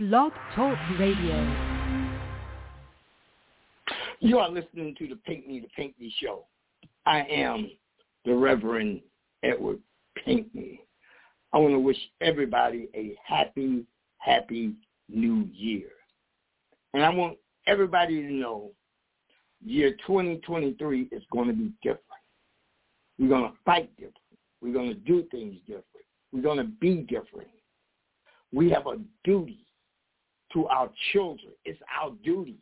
Blog Talk Radio. You are listening to the Paint Me Show. I am the Reverend Edward Pinkney. I want to wish everybody a happy, happy new year. And I want everybody to know year 2023 is going to be different. We're going to fight different. We're going to do things different. We're going to be different. We have a duty to our children. It's our duty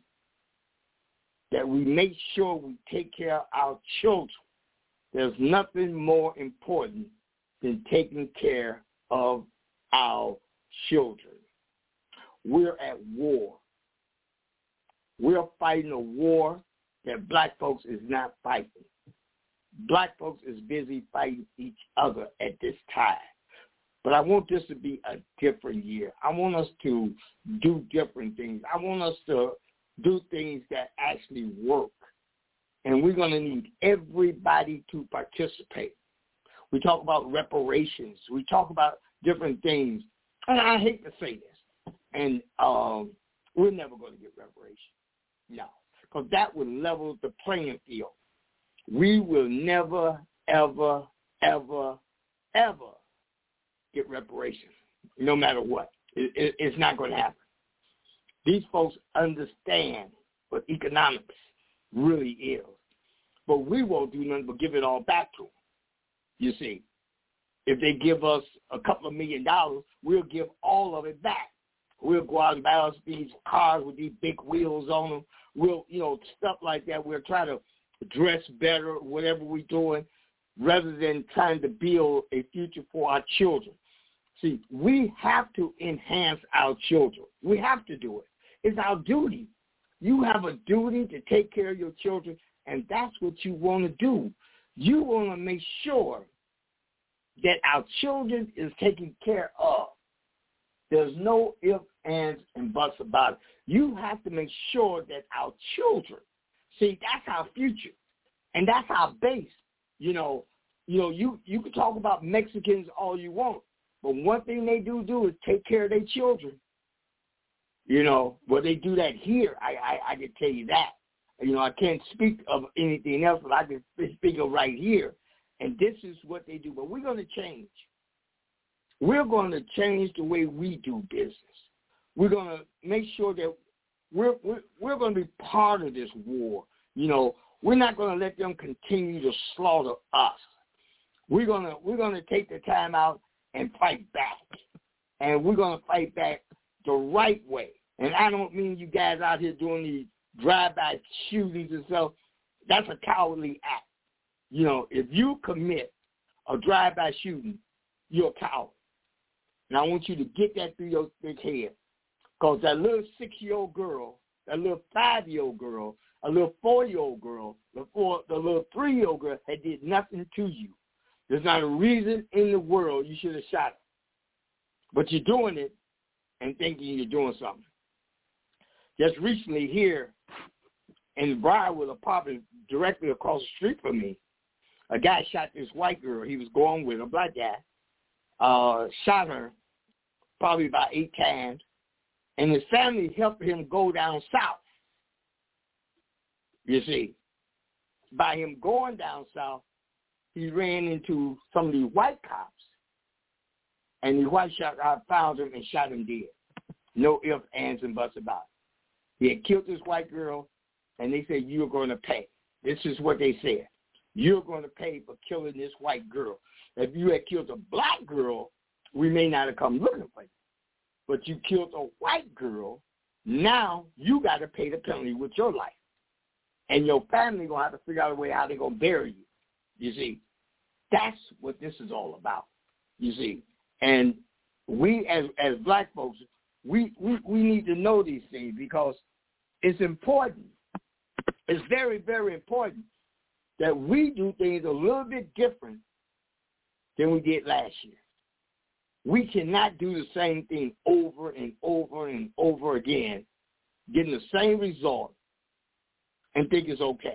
that we make sure we take care of our children. There's nothing more important than taking care of our children. We're at war. We're fighting a war that black folks is not fighting. Black folks is busy fighting each other at this time. But I want this to be a different year. I want us to do different things. I want us to do things that actually work. And we're going to need everybody to participate. We talk about reparations. We talk about different things. And I hate to say this. And we're never going to get reparations. No. Because that would level the playing field. We will never, ever, ever, ever get reparations, no matter what. It's not going to happen. These folks understand what economics really is. But we won't do nothing but give it all back to them. You see, if they give us a couple of $1 million, we'll give all of it back. We'll go out and buy us these cars with these big wheels on them. We'll, stuff like that. We'll try to dress better, whatever we're doing, rather than trying to build a future for our children. See, we have to enhance our children. We have to do it. It's our duty. You have a duty to take care of your children, and that's what you want to do. You want to make sure that our children is taken care of. There's no ifs, ands, and buts about it. You have to make sure that our children, see, that's our future, and that's our base. You can talk about Mexicans all you want, but one thing they do is take care of their children. Well, they do that here. I can tell you that. I can't speak of anything else, but I can speak of right here. And this is what they do. But we're going to change. We're going to change the way we do business. We're going to make sure that we're going to be part of this war. We're not going to let them continue to slaughter us. We're going to take the time out and fight back. And we're going to fight back the right way. And I don't mean you guys out here doing these drive-by shootings and stuff. That's a cowardly act. If you commit a drive-by shooting, you're a coward. And I want you to get that through your thick head. Because that little 6-year-old girl, that little 5-year-old girl, a little 4-year-old girl, the little 3-year-old girl had did nothing to you. There's not a reason in the world you should have shot her. But you're doing it and thinking you're doing something. Just recently here in Briarwood apartment directly across the street from me, a guy shot this white girl. He was going with a black guy. Shot her probably about 8 times. And his family helped him go down south. You see, by him going down south, he ran into some of these white cops. And the white cops found him and shot him dead. No ifs, ands, and buts about it. He had killed this white girl, and they said, you're going to pay. This is what they said. You're going to pay for killing this white girl. If you had killed a black girl, we may not have come looking for you. But you killed a white girl, now you got to pay the penalty with your life. And your family going to have to figure out a way how they're going to bury you. You see, that's what this is all about. You see, and we as black folks, we need to know these things because it's important. It's very, very important that we do things a little bit different than we did last year. We cannot do the same thing over and over and over again, getting the same result, and think it's okay.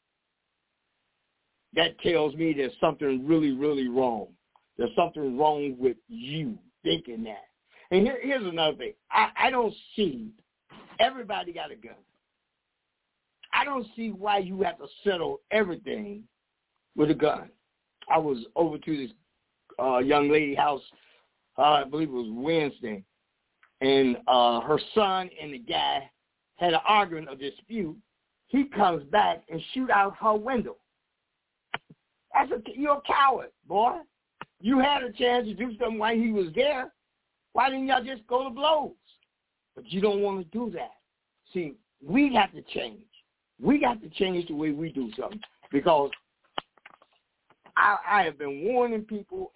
That tells me there's something really, really wrong. There's something wrong with you thinking that. And here's another thing. I don't see everybody got a gun. I don't see why you have to settle everything with a gun. I was over to this young lady house, I believe it was Wednesday, and her son and the guy had an argument, a dispute. He comes back and shoot out her window. You're a coward, boy. You had a chance to do something while he was there. Why didn't y'all just go to blows? But you don't want to do that. See, we got to change. We got to change the way we do something, because I have been warning people.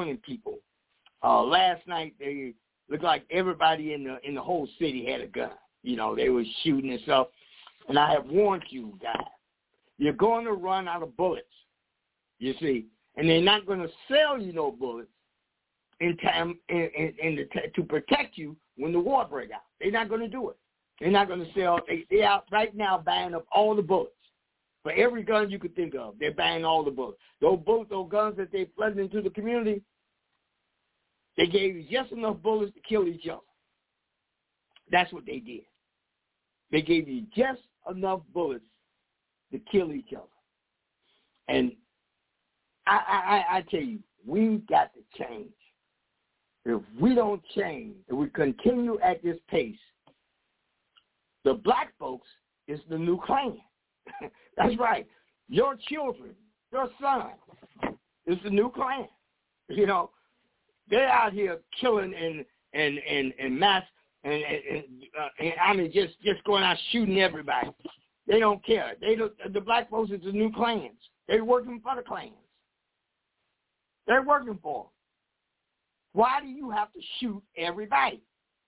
Last night, they looked like everybody in the whole city had a gun. You know, they were shooting and stuff. And I have warned you guys, you're going to run out of bullets, you see. And they're not going to sell you no bullets in time to protect you when the war breaks out. They're not going to do it. They're not going to sell. They're out right now buying up all the bullets. For every gun you could think of, they're buying all the bullets. Those guns that they flooded into the community, they gave you just enough bullets to kill each other. That's what they did. They gave you just enough bullets to kill each other. And I tell you, we got to change. If we don't change, if we continue at this pace, the black folks is the new Klan. That's right. Your children, your son is the new Klan. You know, they're out here killing and mass and I mean just going out shooting everybody. They don't care. The black folks is the new Klans. They're working for the Klans. They're working for them. Why do you have to shoot everybody?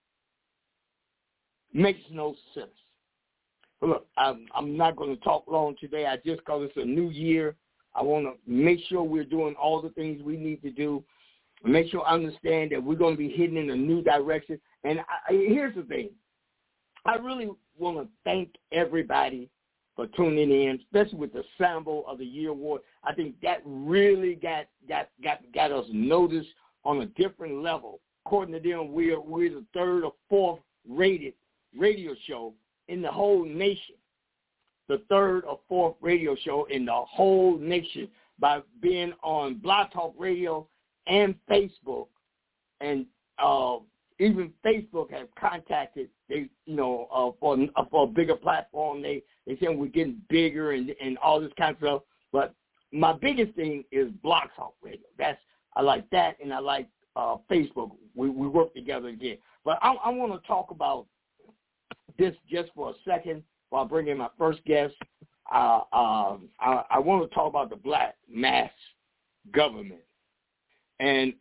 Makes no sense. But look, I'm not going to talk long today. Because it's a new year, I want to make sure we're doing all the things we need to do. Make sure I understand that we're going to be heading in a new direction. And here's the thing. I really want to thank everybody for tuning in, especially with the Sambo of the Year Award. I think that really got us noticed on a different level. According to them, we're the third or fourth rated radio show in the whole nation. The third or fourth radio show in the whole nation by being on Blog Talk Radio and Facebook. And even Facebook have contacted for a bigger platform. They say we're getting bigger and all this kind of stuff. But my biggest thing is Blog Talk Radio. I like that, and I like Facebook. We work together again. But I want to talk about this just for a second while bringing my first guest. I want to talk about the black mass government. And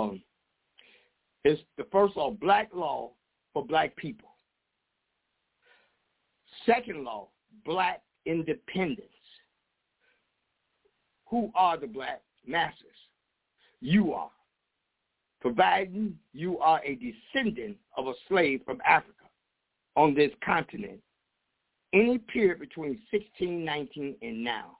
it's the first law, black law for black people. Second law, black independence. Who are the black masses? You are. Providing you are a descendant of a slave from Africa on this continent, any period between 1619 and now.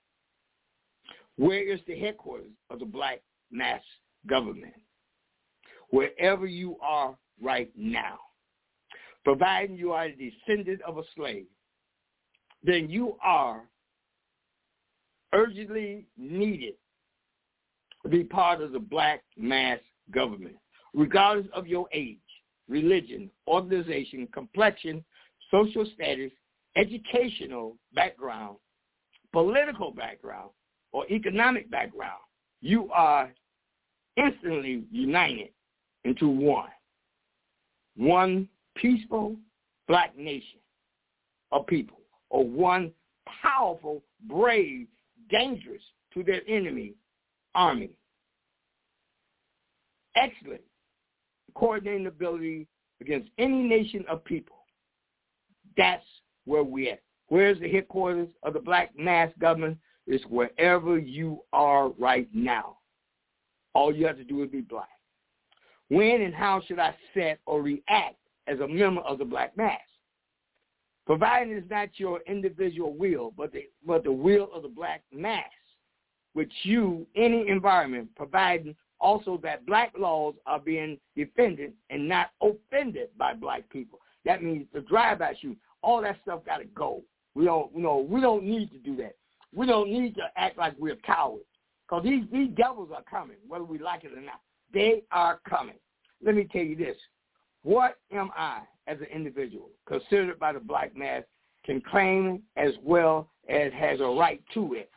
Where is the headquarters of the black mass government? Wherever you are right now. Providing you are a descendant of a slave, then you are urgently needed to be part of the black mass government, regardless of your age, religion, organization, complexion, social status, educational background, political background, or economic background. You are instantly united into one peaceful black nation of people, or one powerful, brave, dangerous to their enemy army. Excellent coordinating ability against any nation of people. That's where we're at. Where's the headquarters of the black mass government? It's wherever you are right now. All you have to do is be black. When and how should I set or react as a member of the black mass? Providing it's not your individual will, but the will of the black mass, which you, any environment, providing Also that black laws are being defended and not offended by black people. That means the drive-by shooting, all that stuff got to go. We don't need to do that. We don't need to act like we're cowards, because these devils are coming, whether we like it or not. They are coming. Let me tell you this. What am I as an individual, considered by the black mass, can claim as well as has a right to it?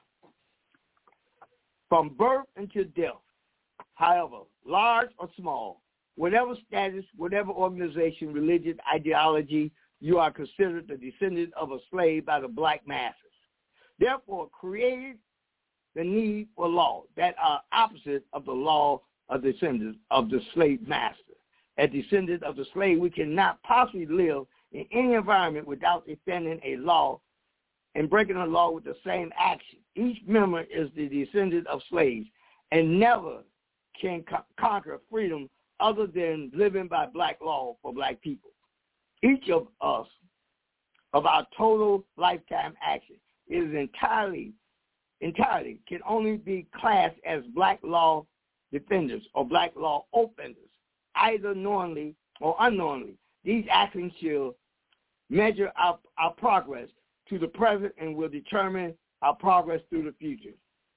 From birth until death, however, large or small, whatever status, whatever organization, religion, ideology, you are considered the descendant of a slave by the black masses. Therefore, created the need for law that are opposite of the law of descendants of the slave master. As descendants of the slave, we cannot possibly live in any environment without defending a law and breaking a law with the same action. Each member is the descendant of slaves and never can conquer freedom other than living by black law for black people. Each of us, of our total lifetime action, is entirely can only be classed as black law defenders or black law offenders, either knowingly or unknowingly. These actions shall measure our progress to the present and will determine our progress through the future.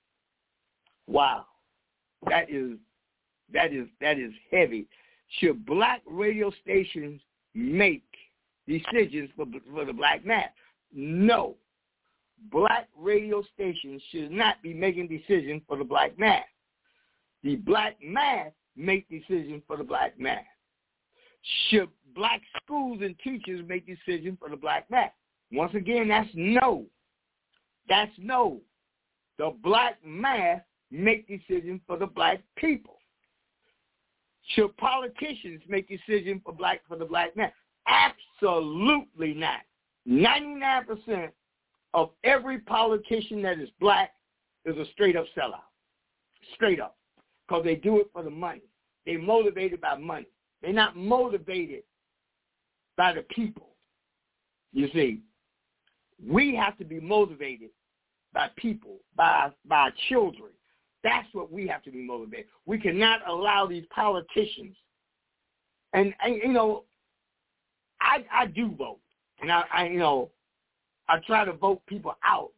Wow, that is heavy. Should black radio stations make decisions for the black mass? No. Black radio stations should not be making decisions for the black mass. The black mass make decisions for the black mass. Should black schools and teachers make decisions for the black mass? Once again, that's no. That's no. The black mass make decisions for the black people. Should politicians make decisions for the black mass? Absolutely not. 99% of every politician that is black is a straight-up sellout. Straight up. Because they do it for the money. They're motivated by money. They're not motivated by the people. You see, we have to be motivated by people, by our children. That's what we have to be motivated. We cannot allow these politicians. And you know, I do vote. And I try to vote people out.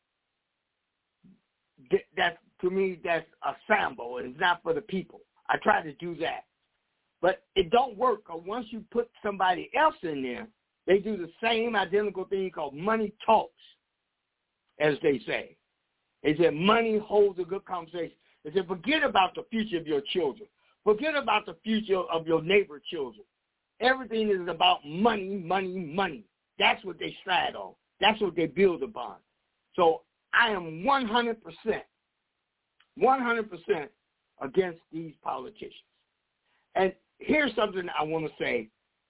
That's, to me, that's a sample. It's not for the people. I try to do that. But it don't work, because once you put somebody else in there, they do the same identical thing called money talks, as they say. They said money holds a good conversation. They said forget about the future of your children. Forget about the future of your neighbor children. Everything is about money, money, money. That's what they stride on. That's what they build upon. So I am 100% against these politicians. And here's something I want to say.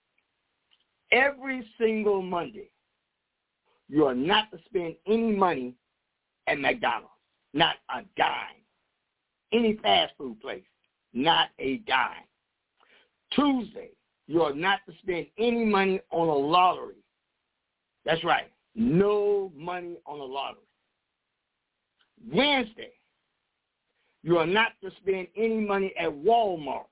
Every single Monday, you are not to spend any money at McDonald's, not a dime. Any fast food place, not a dime. Tuesday, you are not to spend any money on a lottery. That's right, no money on a lottery. Wednesday, you are not to spend any money at Walmart.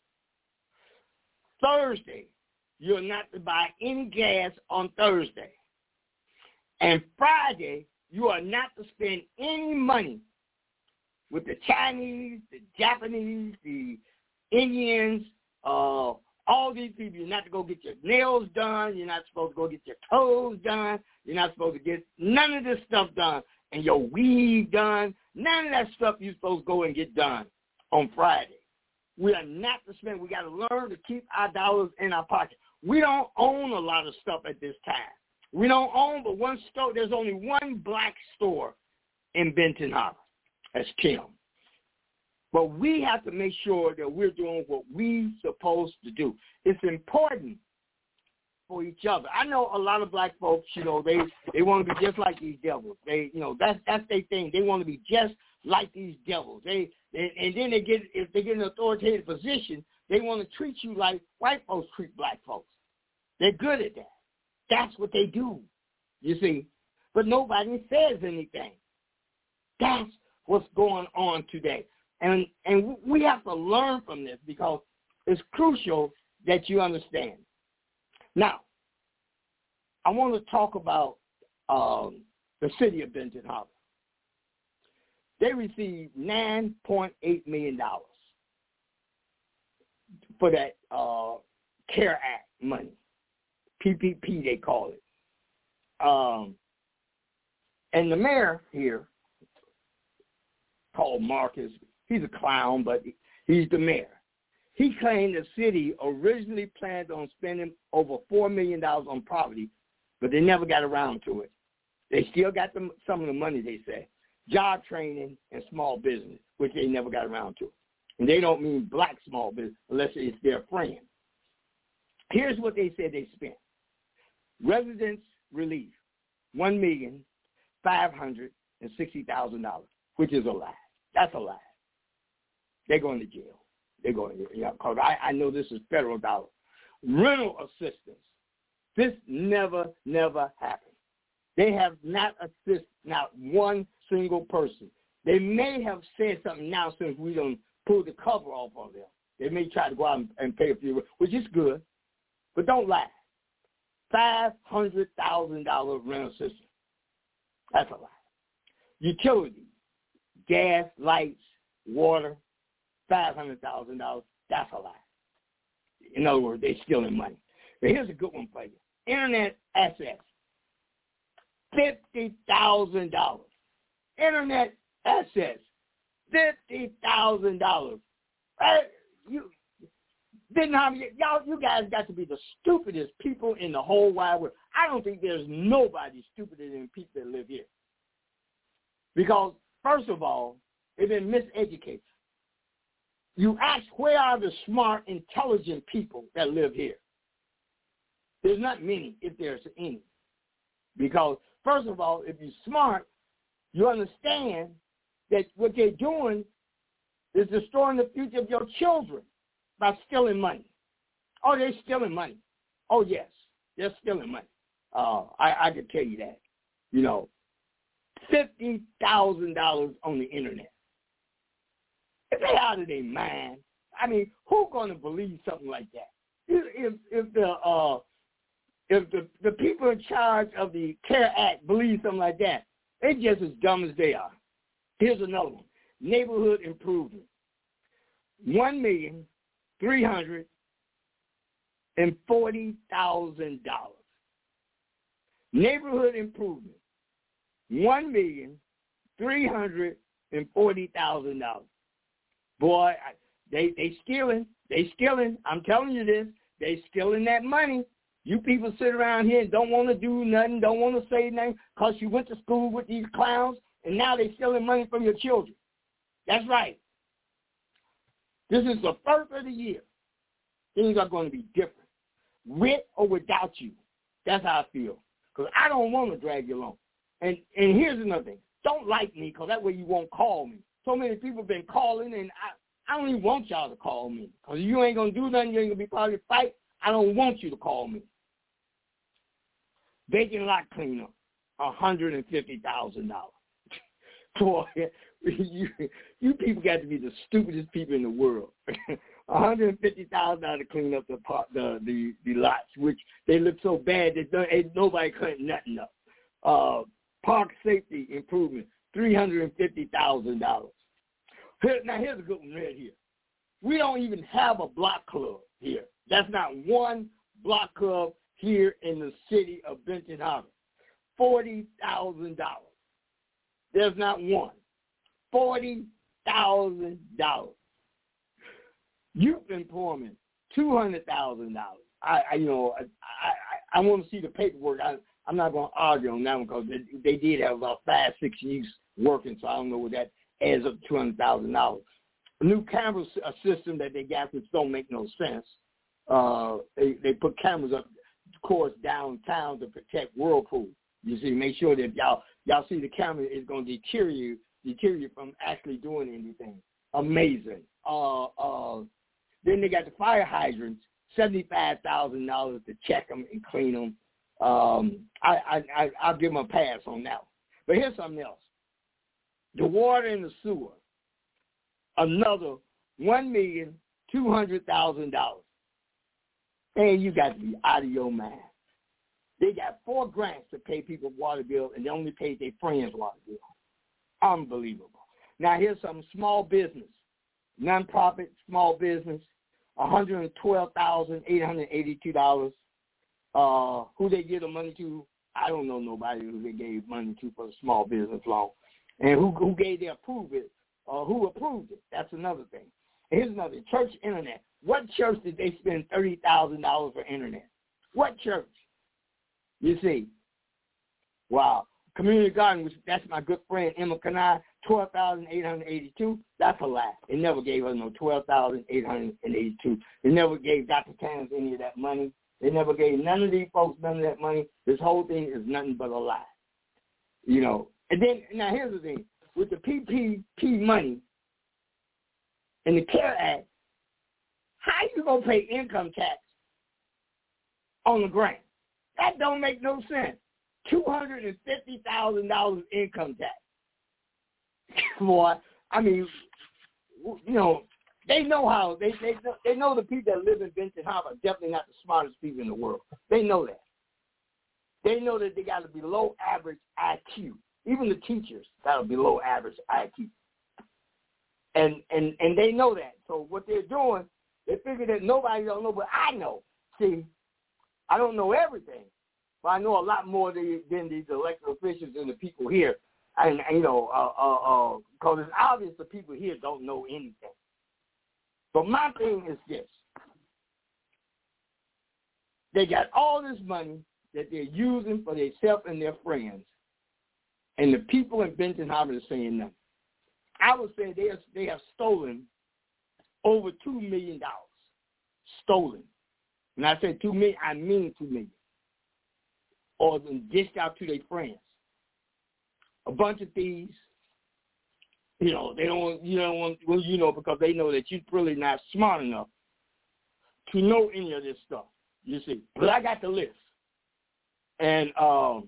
Thursday, you are not to buy any gas on Thursday. And Friday, you are not to spend any money with the Chinese, the Japanese, the Indians, all these people. You're not to go get your nails done. You're not supposed to go get your toes done. You're not supposed to get none of this stuff done. And your weave done. None of that stuff you're supposed to go and get done on Friday. We are not to spend. We got to learn to keep our dollars in our pocket. We don't own a lot of stuff at this time. We don't own but one store. There's only one black store in Benton Harbor. That's Kim. But we have to make sure that we're doing what we're supposed to do. It's important for each other. I know a lot of black folks, they want to be just like these devils. That's their thing. They want to be just like these devils. And then if they get an authoritative position, they want to treat you like white folks treat black folks. They're good at that. That's what they do, you see. But nobody says anything. That's what's going on today. And we have to learn from this because it's crucial that you understand. Now, I want to talk about the city of Benton Harbor. They received $9.8 million for that CARE Act money. PPP, they call it. And the mayor here, called Marcus, he's a clown, but he's the mayor. He claimed the city originally planned on spending over $4 million on property, but they never got around to it. They still got some of the money, they say. Job training and small business, which they never got around to. And they don't mean black small business unless it's their friend. Here's what they said they spent. Residents relief, $1,560,000, which is a lie. That's a lie. They're going to jail. They're going to jail. Because I know this is federal dollars. Rental assistance. This never happened. They have not assisted not one single person. They may have said something now since we don't pull the cover off on them. They may try to go out and pay a few, which is good, but don't lie. $500,000 rental assistance. That's a lie. Utilities, gas, lights, water, $500,000. That's a lie. In other words, they're stealing money. But here's a good one for you. Internet access, $50,000. Internet access, $50,000. You guys got to be the stupidest people in the whole wide world. I don't think there's nobody stupider than people that live here. Because, first of all, they've been miseducated. You ask, where are the smart, intelligent people that live here? There's not many, if there's any. Because, first of all, if you're smart, you understand that what they're doing is destroying the future of your children by stealing money. Oh, they're stealing money. Oh, yes, they're stealing money. I can tell you that. You know, $50,000 on the internet. If they're out of their mind, I mean, who's going to believe something like that? If the people in charge of the CARE Act believe something like that, they're just as dumb as they are. Here's another one. Neighborhood improvement. $1,340,000. Neighborhood improvement. $1,340,000. Boy, they stealing. They stealing. I'm telling you this. They stealing that money. You people sit around here and don't want to do nothing, don't want to say nothing because you went to school with these clowns, and now they're stealing money from your children. That's right. This is the first of the year. Things are going to be different. With or without you. That's how I feel. Because I don't want to drag you along. And here's another thing. Don't like me because that way you won't call me. So many people have been calling, and I don't even want y'all to call me. Because you ain't going to do nothing. You ain't going to be part of the fight. I don't want you to call me. Vacant lot cleanup, $150,000. Boy, you people got to be the stupidest people in the world. $150,000 to clean up the lots, which they look so bad that ain't nobody cleaning nothing up. Park safety improvement, $350,000. Now here's a good one right here. We don't even have a block club here. That's not one block club here in the city of Benton Harbor. $40,000. There's not one. $40,000. Youth employment, $200,000. I want to see the paperwork. I'm not going to argue on that one because they did have about 5-6 youths working, so I don't know what that adds up to $200,000. A new camera system that they got, which don't make no sense. They put cameras up, of course, downtown to protect Whirlpool. You see, make sure that y'all see the camera is going to deter you from actually doing anything. Amazing. Then they got the fire hydrants, $75,000 to check them and clean them. I'll give them a pass on that one. But here's something else. The water and the sewer, another $1,200,000. Man, you got to be out of your mind. They got 4 grants to pay people's water bill, and they only paid their friends' water bill. Unbelievable. Now, here's some small business, nonprofit small business, $112,882. Who they give the money to? I don't know nobody who they gave money to for the small business loan. And who gave their approval, who approved it. That's another thing. And here's another thing. Church internet. What church did they spend $30,000 for internet? What church? You see. Wow. Community Garden, which that's my good friend Emma Kanai, $12,882. That's a lie. They never gave us no $12,882. They never gave Dr. Tans any of that money. They never gave none of these folks none of that money. This whole thing is nothing but a lie. You know. And then, now here's the thing. With the PPP money and the CARE Act, how you going to pay income tax on the grant? That don't make no sense. $250,000 income tax. Boy, I mean, you know, they know how, they know the people that live in Benton Harbor are definitely not the smartest people in the world. They know that. They know that they got to be below average IQ. Even the teachers got to be below average IQ. And they know that. So what they're doing, they figure that nobody don't know, but I know. See, I don't know everything, but I know a lot more than these elected officials and the people here. And you know, because it's obvious the people here don't know anything. But my thing is this. They got all this money that they're using for themselves and their friends. And the people in Benton Harbor are saying nothing. I would say they have stolen over $2 million. Stolen. When I say $2 million, I mean $2 million. Or then dished out to their friends. A bunch of thieves. You know, they don't want, well, you know, because they know that you're really not smart enough to know any of this stuff, you see. But I got the list. And all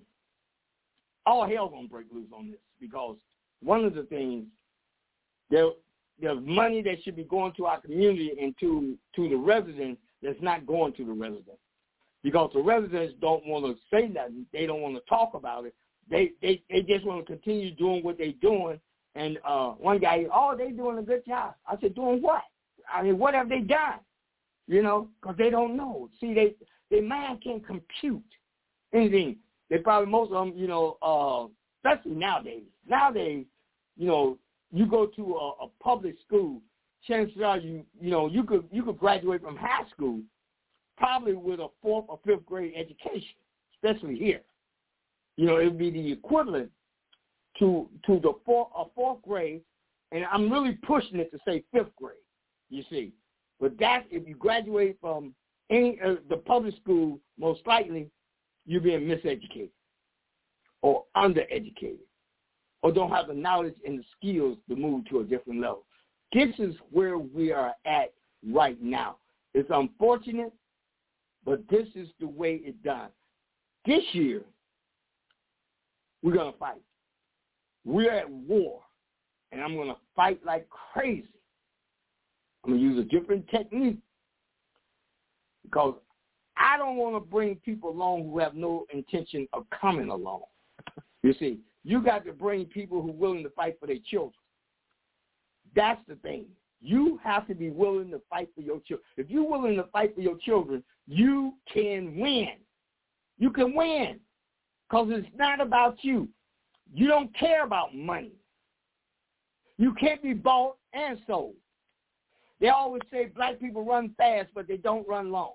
hell gonna break loose on this, because one of the things, there's money that should be going to our community and to the residents that's not going to the residents, because the residents don't want to say nothing. They don't want to talk about it. They just want to continue doing what they're doing. And one guy, they doing a good job. I said, doing what? I mean, what have they done? You know, because they don't know. See, their mind can't compute anything. They probably, most of them, you know, especially nowadays. Nowadays, you know, you go to a public school, chances are you could graduate from high school probably with a 4th or 5th grade education, especially here. You know, it would be the equivalent to the 4th grade, and I'm really pushing it to say 5th grade, you see. But that's, if you graduate from any the public school, most likely you're being miseducated or undereducated or don't have the knowledge and the skills to move to a different level. This is where we are at right now. It's unfortunate, but this is the way it's done. This year, we're going to fight. We're at war, and I'm going to fight like crazy. I'm going to use a different technique because I don't want to bring people along who have no intention of coming along. You see, you got to bring people who are willing to fight for their children. That's the thing. You have to be willing to fight for your children. If you're willing to fight for your children, you can win. You can win because it's not about you. You don't care about money. You can't be bought and sold. They always say black people run fast, but they don't run long.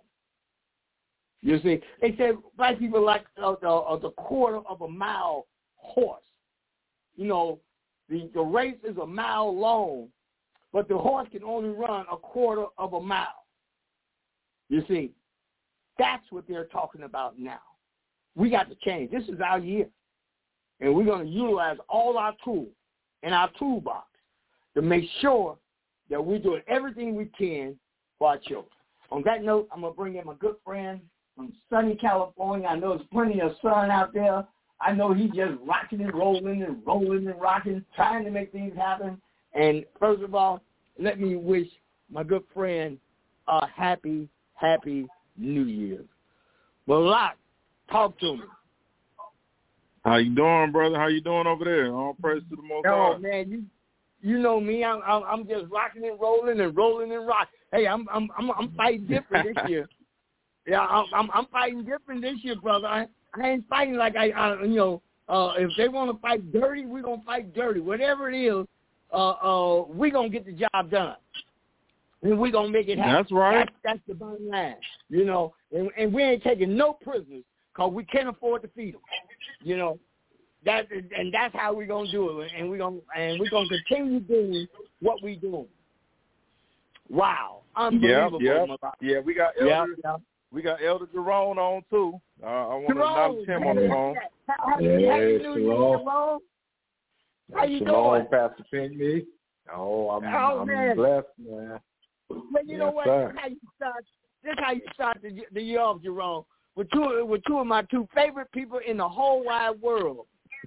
You see, they say black people like the quarter of a mile horse. You know, the race is a mile long, but the horse can only run a quarter of a mile. You see, that's what they're talking about now. We got to change. This is our year. And we're going to utilize all our tools in our toolbox to make sure that we're doing everything we can for our children. On that note, I'm going to bring in my good friend from sunny California. I know there's plenty of sun out there. I know he's just rocking and rolling and rocking, trying to make things happen. And first of all, let me wish my good friend a happy New Year. Well, Locke, talk to me. How you doing, brother? How you doing over there? All praise to the Most High. Oh man, you know me. I'm just rocking and rolling and rolling and rock. Hey, I'm fighting different this year. Yeah, I'm fighting different this year, brother. I ain't fighting like I if they want to fight dirty, we're gonna fight dirty. Whatever it is, we're gonna get the job done. And we're going to make it happen. That's right. That's the bottom line, And we ain't taking no prisoners because we can't afford to feed them, That's how we're going to do it. And we're going to continue doing what we're doing. Wow. Unbelievable. Yeah, we got Elder Jerome on, too. I want to acknowledge him on the phone. Happy New Year, Jerome. How you doing? Pastor Pinckney. I'm blessed, man. But you know what? This is how you start the year off, Jerome. With two of my two favorite people in the whole wide world.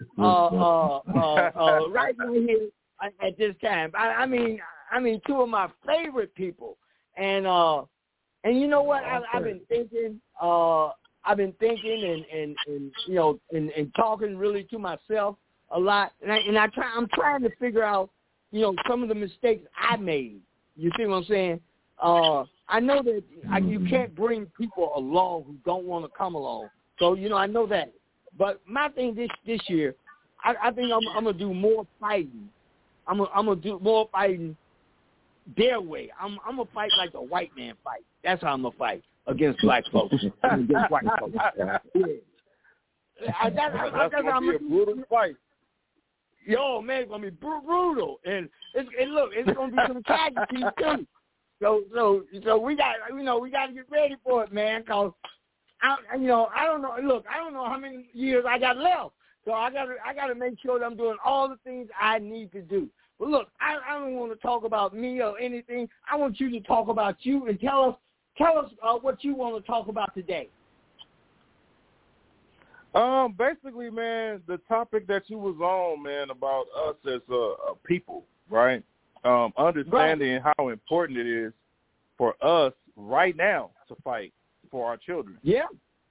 Right here at this time. I mean, two of my favorite people. And you know what? I've been thinking. And talking really to myself a lot. I'm trying to figure out, some of the mistakes I made. You see what I'm saying? I know that you can't bring people along who don't want to come along. So, I know that. But my thing this year, I think I'm going to do more fighting. I'm going to do more fighting their way. I'm going to fight like the white man fight. That's how I'm going to fight against black folks. Against white folks. That's going to be a brutal fight. Yo, man, it's gonna be brutal, and it's gonna be some casualties too. So we got to get ready for it, man. Cause I don't know. Look, I don't know how many years I got left, so I gotta make sure that I'm doing all the things I need to do. But look, I don't want to talk about me or anything. I want you to talk about you and tell us what you want to talk about today. Basically, man, the topic that you was on, man, about us as a people, right? Understanding how important it is for us right now to fight for our children. Yeah.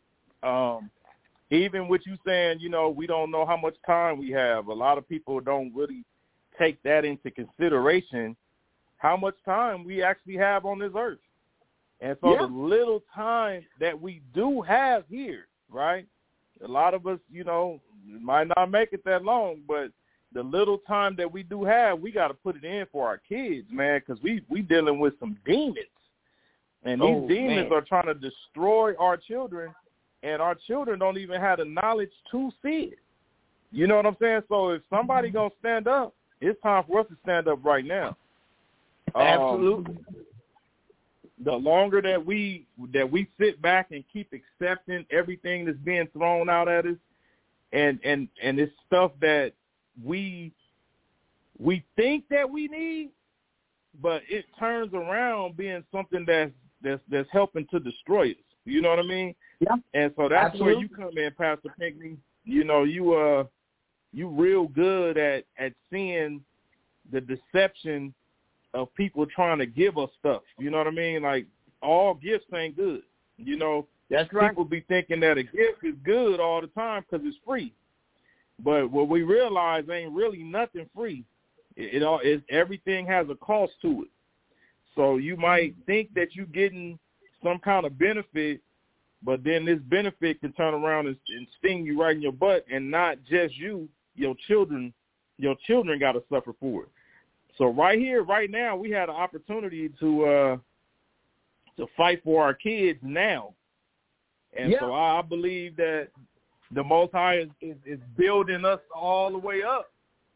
Even with you saying, we don't know how much time we have. A lot of people don't really take that into consideration, how much time we actually have on this earth. And so the little time that we do have here, right? A lot of us, might not make it that long, but the little time that we do have, we got to put it in for our kids, man, because we dealing with some demons. And these demons are trying to destroy our children, and our children don't even have the knowledge to see it. You know what I'm saying? So if somebody going to stand up, it's time for us to stand up right now. Absolutely. The longer that we sit back and keep accepting everything that's being thrown out at us, and it's stuff that we think that we need, but it turns around being something that's helping to destroy us. You know what I mean? Yeah. And so that's where you come in, Pastor Pinckney. You real good at seeing the deception of people trying to give us stuff. You know what I mean? Like, all gifts ain't good. That's right. People be thinking that a gift is good all the time because it's free. But what we realize ain't really nothing free. Everything has a cost to it. So you might think that you're getting some kind of benefit, but then this benefit can turn around and sting you right in your butt, and not just you, your children got to suffer for it. So right here, right now, we had an opportunity to fight for our kids now. And so I believe that the Most High is building us all the way up.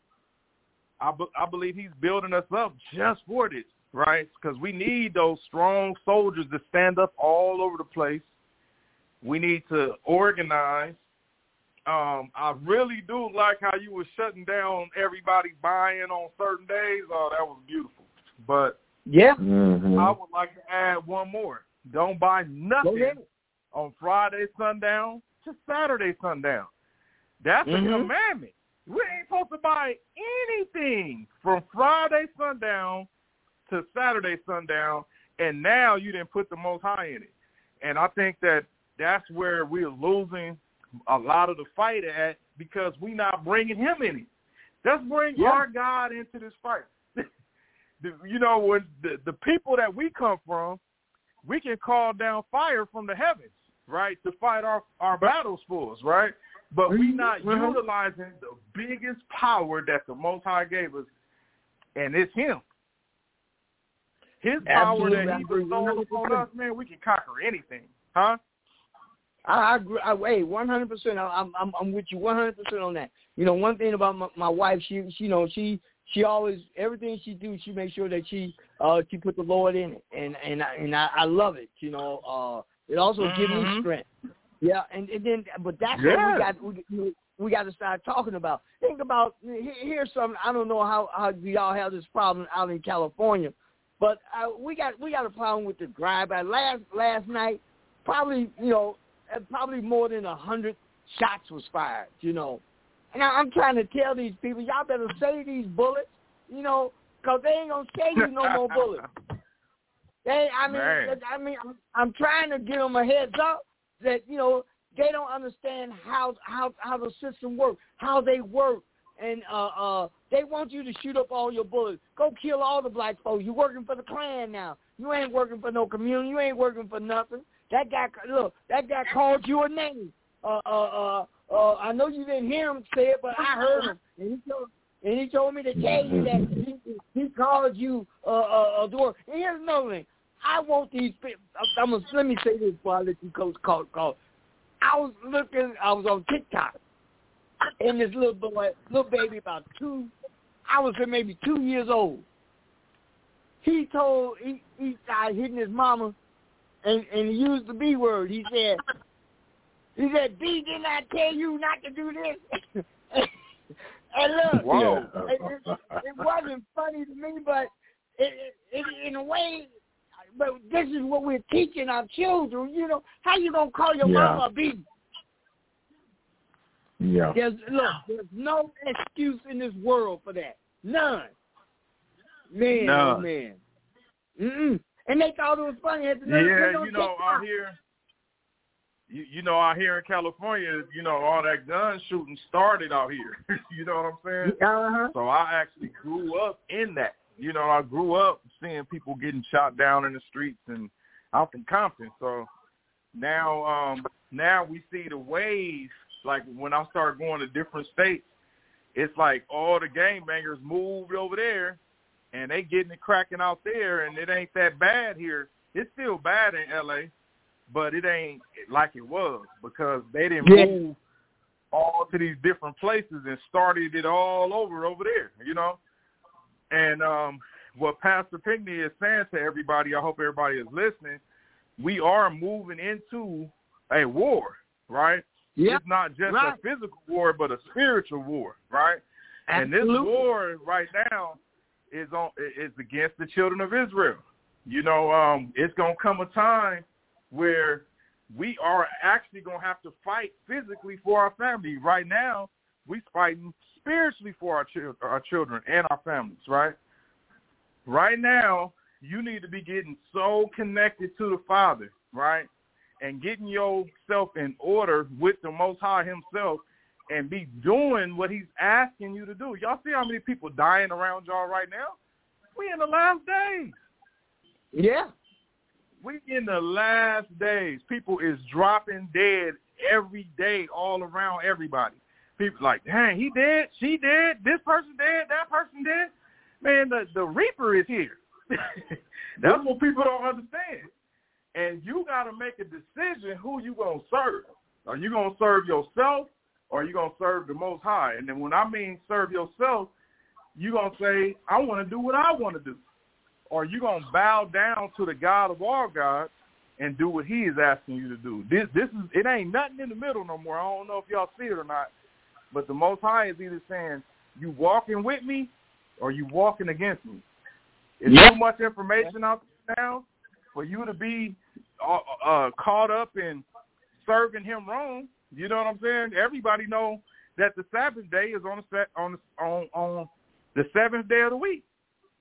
I believe he's building us up just for this, right? Because we need those strong soldiers to stand up all over the place. We need to organize. I really do like how you were shutting down everybody buying on certain days. Oh, that was beautiful. But I would like to add one more. Don't buy nothing on Friday sundown to Saturday sundown. That's a commandment. We ain't supposed to buy anything from Friday sundown to Saturday sundown, and now you didn't put the Most High in it. And I think that's where we're losing a lot of the fight at, because we not bringing him in it. Let's bring our God into this fight. When the people that we come from, we can call down fire from the heavens, right, to fight our battles for us, right? But we not utilizing the biggest power that the Most High gave us, and it's him. His power that he bestowed upon us, man, we can conquer anything, huh? I agree. 100%. I'm with you 100% on that. One thing about my wife, she always, everything she do, she makes sure that she put the Lord in it, and I love it. It also gives me strength. Yeah, and then, but that's what we got to start talking about. Think about, here's something. I don't know how y'all have this problem out in California, but we got a problem with the drive-by. Last night, probably more than 100 shots was fired. And I'm trying to tell these people, y'all better save these bullets, because they ain't gonna save you no more bullets. I'm trying to give them a heads up that they don't understand how the system works, how they work, and they want you to shoot up all your bullets. Go kill all the black folks. You're working for the Klan now. You ain't working for no community. You ain't working for nothing. That guy called you a name. I know you didn't hear him say it, but I heard him, and he told me to tell you that he called you a dwarf. And here's another thing. I want these people. Let me say this before I let you call. I was on TikTok, and this little baby about I would say maybe 2 years old. He started hitting his mama, and he used the B word. He said, B, didn't I tell you not to do this? And look, it wasn't funny to me, but it in a way, but this is what we're teaching our children. How you going to call your mama a B? Yeah. There's no excuse in this world for that. None. Man, oh man. And they thought it was funny. Out here in California, all that gun shooting started out here. You know what I'm saying? Uh-huh. So I actually grew up in that. I grew up seeing people getting shot down in the streets and out in Compton. So now we see the wave. Like when I started going to different states, it's like all the gangbangers moved over there, and they getting it cracking out there, and it ain't that bad here. It's still bad in L.A., but it ain't like it was because they didn't move all to these different places and started it all over there, And what Pastor Pinckney is saying to everybody, I hope everybody is listening, we are moving into a war, right? Yep. It's not just a physical war, but a spiritual war, right? Absolutely. And this war right now is against the children of Israel. It's going to come a time where we are actually going to have to fight physically for our family. Right now, we're fighting spiritually for our children and our families, right? Right now, you need to be getting so connected to the Father, right? And getting yourself in order with the Most High himself and be doing what he's asking you to do. Y'all see how many people dying around y'all right now? We in the last days. Yeah. We in the last days. People is dropping dead every day all around everybody. People like, dang, he dead, she dead, this person dead, that person dead. Man, the Reaper is here. That's what people don't understand. And you got to make a decision who you going to serve. Are you going to serve yourself or are you going to serve the Most High? And then when I mean serve yourself, you going to say, I want to do what I want to do. Or you going to bow down to the God of all gods and do what he is asking you to do. This is, it ain't nothing in the middle no more. I don't know if y'all see it or not, but the Most High is either saying, you walking with me or you walking against me. It's too much information out there now for you to be caught up in serving him wrong. You know what I'm saying? Everybody know that the Sabbath day is on the seventh day of the week.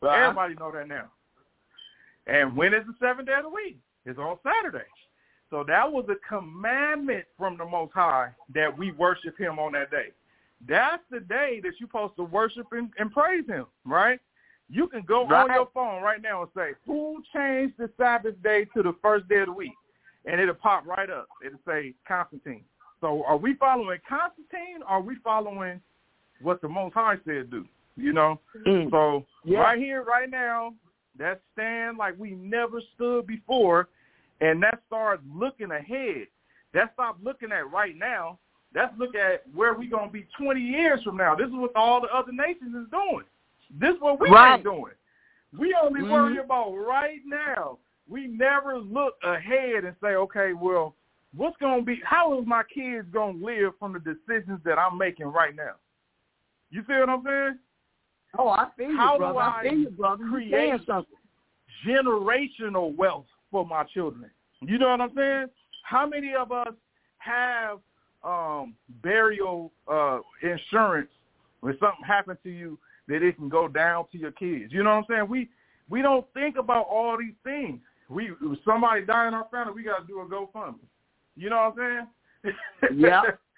Everybody know that now. And when is the seventh day of the week? It's on Saturday. So that was a commandment from the Most High that we worship him on that day. That's the day that you're supposed to worship and praise him, right? You can go on your phone right now and say, who changed the Sabbath day to the first day of the week? And it'll pop right up. It'll say Constantine. So are we following Constantine or are we following what the Most High said do? You know? So right here, right now, that stand like we never stood before, and that starts looking ahead. That stop looking at right now. Let's look at where we're going to be 20 years from now. This is what all the other nations is doing. This is what we ain't doing. We only worry about right now. We never look ahead and say, okay, well, what's going to be, how is my kids going to live from the decisions that I'm making right now? You see what I'm saying? Oh, I feel you, brother. I feel you, brother. Create generational wealth for my children. You know what I'm saying? How many of us have burial insurance when something happened to you that it can go down to your kids? You know what I'm saying? We don't think about all these things. If somebody die in our family, we got to do a GoFundMe. You know what I'm saying? Yeah.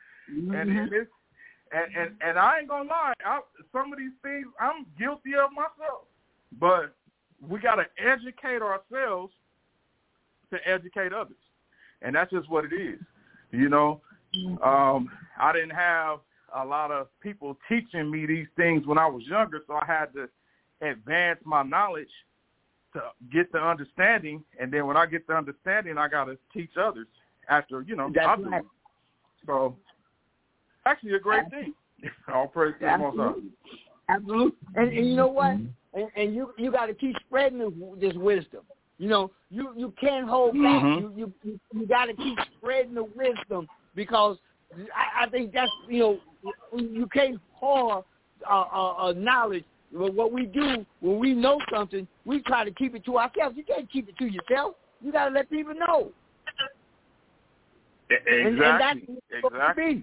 And I ain't gonna lie, some of these things I'm guilty of myself. But we got to educate ourselves to educate others, and that's just what it is. You know, I didn't have a lot of people teaching me these things when I was younger, so I had to advance my knowledge to get the understanding, and then when I get the understanding, I got to teach others after, you know, I do. So, actually a great thing. All praise to the Most High. Absolutely. And you know what? And you got to keep spreading this wisdom. You know, you can't hold back. You got to keep spreading the wisdom, because I think that's, you know, you can't hoard knowledge. What we do when we know something, we try to keep it to ourselves. You can't keep it to yourself. You got to let people know. Exactly. Exactly.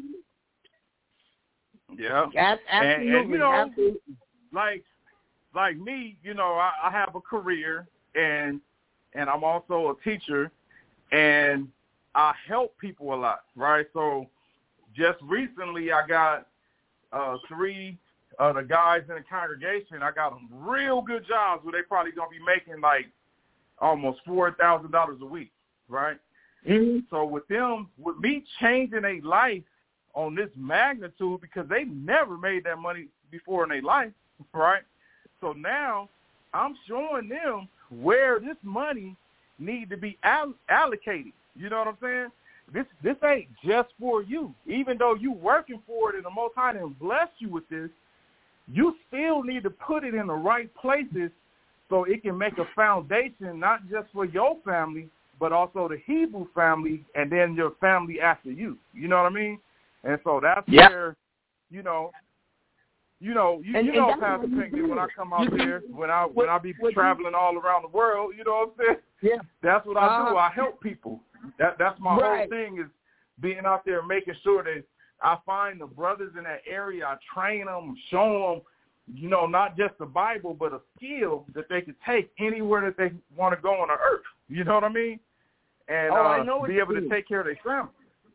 Yeah. Absolutely. And you know, absolutely. like me, you know, I have a career, and I'm also a teacher, and I help people a lot, right? So just recently I got 3 of the guys in the congregation. I got them real good jobs where they probably going to be making like almost $4,000 a week, right? Mm-hmm. So with me changing their life on this magnitude, because they never made that money before in their life, right? So now I'm showing them where this money need to be allocated. You know what I'm saying? This ain't just for you. Even though you working for it and the Most High didn't bless you with this, you still need to put it in the right places so it can make a foundation, not just for your family, but also the Hebrew family, and then your family after you. You know what I mean? And so that's where, you know, Pastor Pinckney, when I come out there, when I be traveling all around the world, you know what I'm saying? Yeah. That's what I do. I help people. That's my whole thing, is being out there making sure that I find the brothers in that area, I train them, show them, you know, not just the Bible, but a skill that they can take anywhere that they want to go on the earth. You know what I mean? And be able to take care of their family.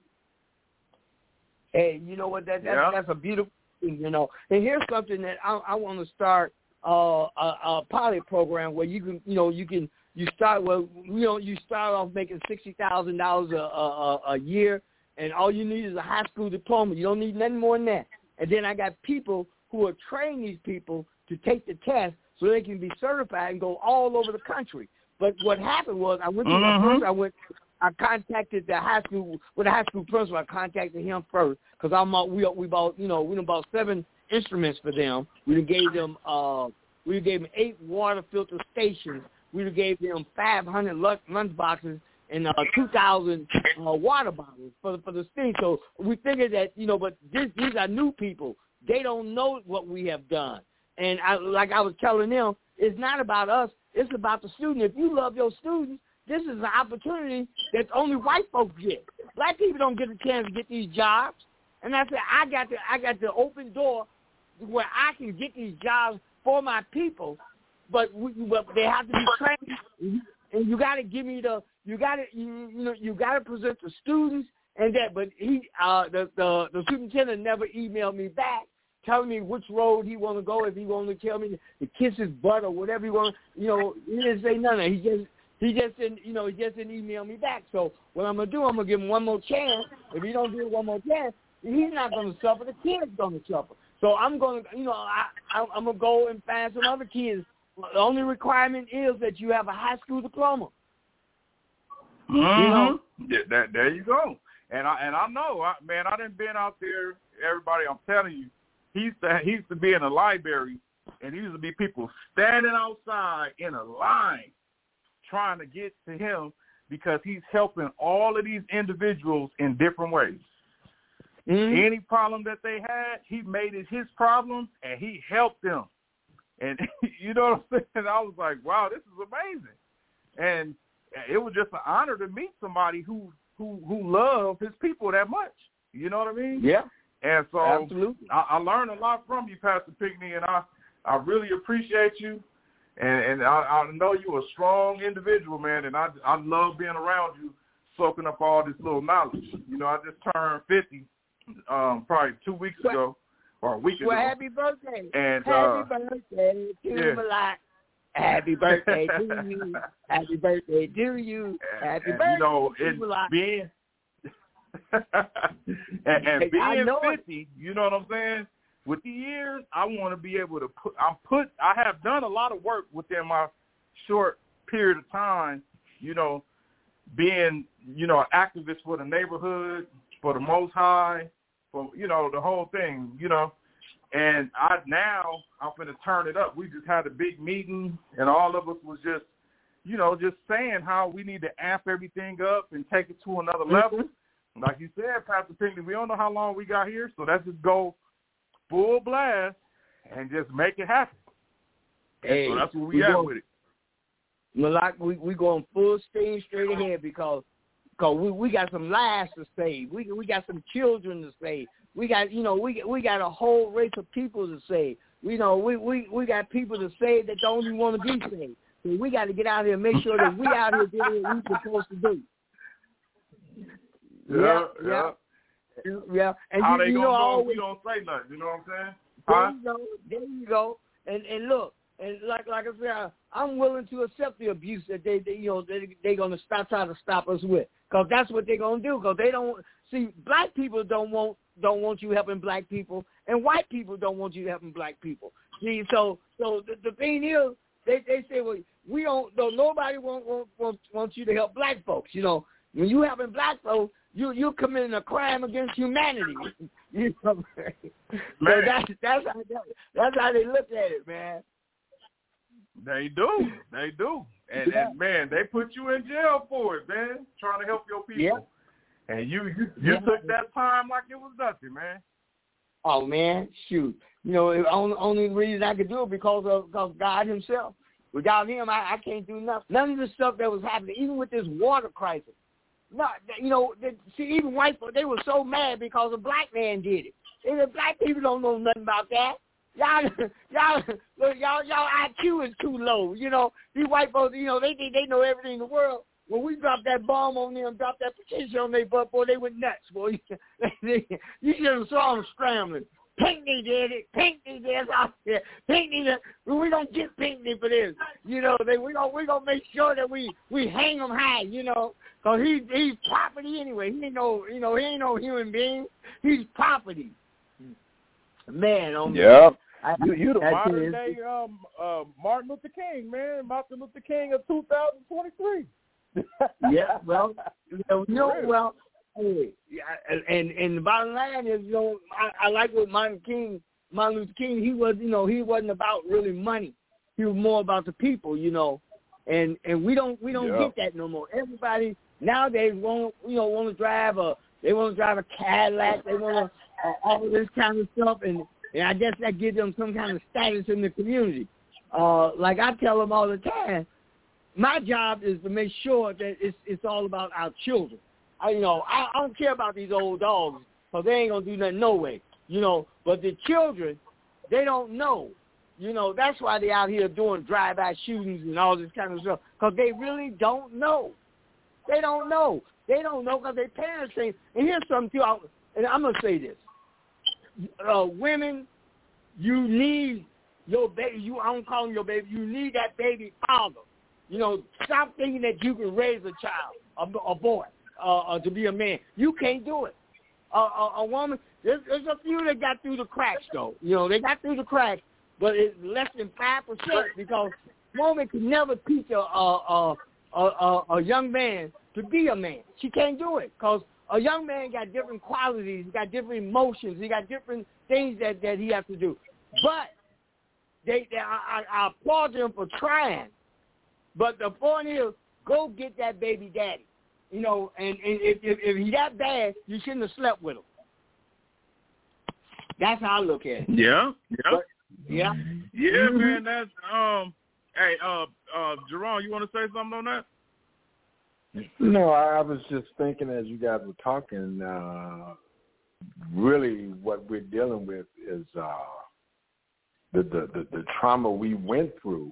Hey, you know what? That's a beautiful thing, you know. And here's something that I want to start a pilot program where you start off making $60,000 a year, and all you need is a high school diploma. You don't need nothing more than that. And then I got people who will train these people to take the test so they can be certified and go all over the country. But what happened was I contacted the high school principal. I contacted him first because we bought 7 instruments for them. We gave them 8 water filter stations. We gave them 500 lunch boxes and 2,000 water bottles for the thing. So we figured that, you know, but these are new people. They don't know what we have done. And I was telling them, it's not about us. It's about the student. If you love your students, this is an opportunity that only white folks get. Black people don't get a chance to get these jobs. And I said, I got the open door where I can get these jobs for my people. but they have to be trained, and you got to give me you got to present the students and that. But the superintendent never emailed me back telling me which road he want to go. If he want to tell me to kiss his butt or whatever he want, he didn't say none of it. He just didn't email me back. So what I'm gonna do, I'm gonna give him one more chance. If he don't do it one more chance, he's not gonna suffer. The kid's gonna suffer. So I'm gonna, I'm gonna go and find some other kids. The only requirement is that you have a high school diploma. Mm-hmm. Yeah, there you go. And I know, I done been out there. Everybody, I'm telling you, he used to be in a library, and there used to be people standing outside in a line trying to get to him because he's helping all of these individuals in different ways. Mm-hmm. Any problem that they had, he made it his problem, and he helped them. And you know what I'm saying? I was like, wow, this is amazing. And it was just an honor to meet somebody who loved his people that much. You know what I mean? Yeah. And so absolutely. I learned a lot from you, Pastor Pinckney, and I really appreciate you. And I know you're a strong individual, man, and I love being around you, soaking up all this little knowledge. I just turned 50 probably 2 weeks ago or a week ago. Well, happy birthday. And, happy birthday to Malak. Happy birthday to you. Happy birthday to you. Happy birthday to Malak. Being and being 50, you know what I'm saying? With the years, I want to be able to I have done a lot of work within my short period of time, being, an activist for the neighborhood, for the Most High, for, the whole thing, and I'm going to turn it up. We just had a big meeting, and all of us was just, just saying how we need to amp everything up and take it to another level. Like you said, Pastor Pinckney, we don't know how long we got here, so let's just go full blast and just make it happen. Hey, so that's where we at with it. Malak, we going full steam straight ahead because we got some lives to save. We got some children to save. We got we got a whole race of people to save. We got people to save that don't even want to be saved. So we got to get out here and make sure that we out here doing what we're supposed to do. Yeah. And how they gonna know if we don't say nothing? You know what I'm saying? There you go. And look, and like I said, I'm willing to accept the abuse that they're gonna try to stop us with, because that's what they're gonna do. Because they don't see, black people don't want you helping black people, and white people don't want you helping black people. See, so the thing is, they say, well, we don't. Nobody wants you to help black folks. When you helping black folks, you're committing a crime against humanity. So that's how they look at it, man. They do. And man, they put you in jail for it, man, trying to help your people. Yeah. And you took that time like it was nothing, man. Oh man, shoot. The only reason I could do it because God Himself. Without Him, I can't do nothing. None of the stuff that was happening, even with this water crisis. No, see, even white folks, they were so mad because a black man did it. They said, black people don't know nothing about that. Y'all IQ is too low. These white folks, they think they know everything in the world. When we dropped that bomb on them, dropped that petition on their butt, boy, they went nuts, boy. You should have saw them scrambling. Pinckney did it. Pinckney did it. Pinckney did it. We don't get Pinckney for this. We gonna make sure that we hang him high. Cause he's property anyway. He ain't no human being. He's property. Man, yeah. You the modern day Martin Luther King, man. Martin Luther King of 2023. Yeah, well, hey, and the bottom line is, I like what Martin Luther King. He wasn't about really money. He was more about the people, and we don't get that no more. Everybody nowadays want to drive a Cadillac. They want all this kind of stuff, and I guess that gives them some kind of status in the community. Like I tell them all the time, my job is to make sure that it's all about our children. I don't care about these old dogs, because they ain't gonna do nothing no way. But the children, they don't know. You know, that's why they out here doing drive-by shootings and all this kind of stuff, because they really don't know. They don't know. They don't know because their parents ain't. And here's something, too, and I'm going to say this. Women, you need your baby. I'm calling your baby. You need that baby father. You know, stop thinking that you can raise a child, a boy, to be a man. You can't do it. A woman, there's a few that got through the cracks, though. You know, they got through the cracks, but it's less than 5% because woman can never teach a young man to be a man. She can't do it because a young man got different qualities, he got different emotions, he got different things that he has to do. But I applaud them for trying. But the point is, go get that baby daddy. You know, and if he's that bad, you shouldn't have slept with him. That's how I look at it. Yeah. Yeah, man. That's Hey, Jerome, you want to say something on that? No, I was just thinking as you guys were talking. Really, what we're dealing with is the trauma we went through